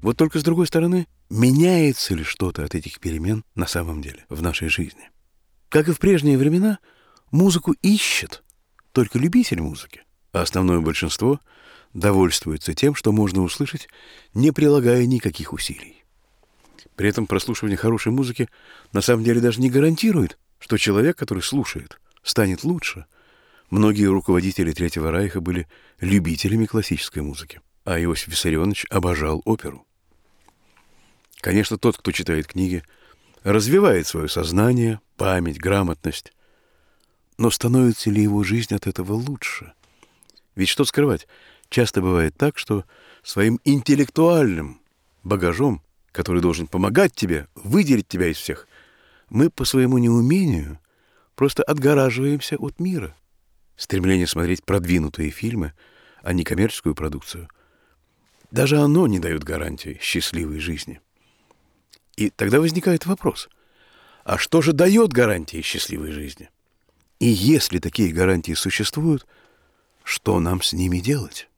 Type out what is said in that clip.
Вот только с другой стороны, меняется ли что-то от этих перемен на самом деле в нашей жизни? Как и в прежние времена, музыку ищет только любитель музыки, а основное большинство довольствуется тем, что можно услышать, не прилагая никаких усилий. При этом прослушивание хорошей музыки на самом деле даже не гарантирует, что человек, который слушает, станет лучше. Многие руководители Третьего Рейха были любителями классической музыки, а Иосиф Виссарионович обожал оперу. Конечно, тот, кто читает книги, развивает свое сознание, память, грамотность. Но становится ли его жизнь от этого лучше? Ведь что скрывать, часто бывает так, что своим интеллектуальным багажом, который должен помогать тебе, выделить тебя из всех, мы по своему неумению просто отгораживаемся от мира. Стремление смотреть продвинутые фильмы, а не коммерческую продукцию, даже оно не дает гарантии счастливой жизни. И тогда возникает вопрос, а что же дает гарантии счастливой жизни? И если такие гарантии существуют, что нам с ними делать?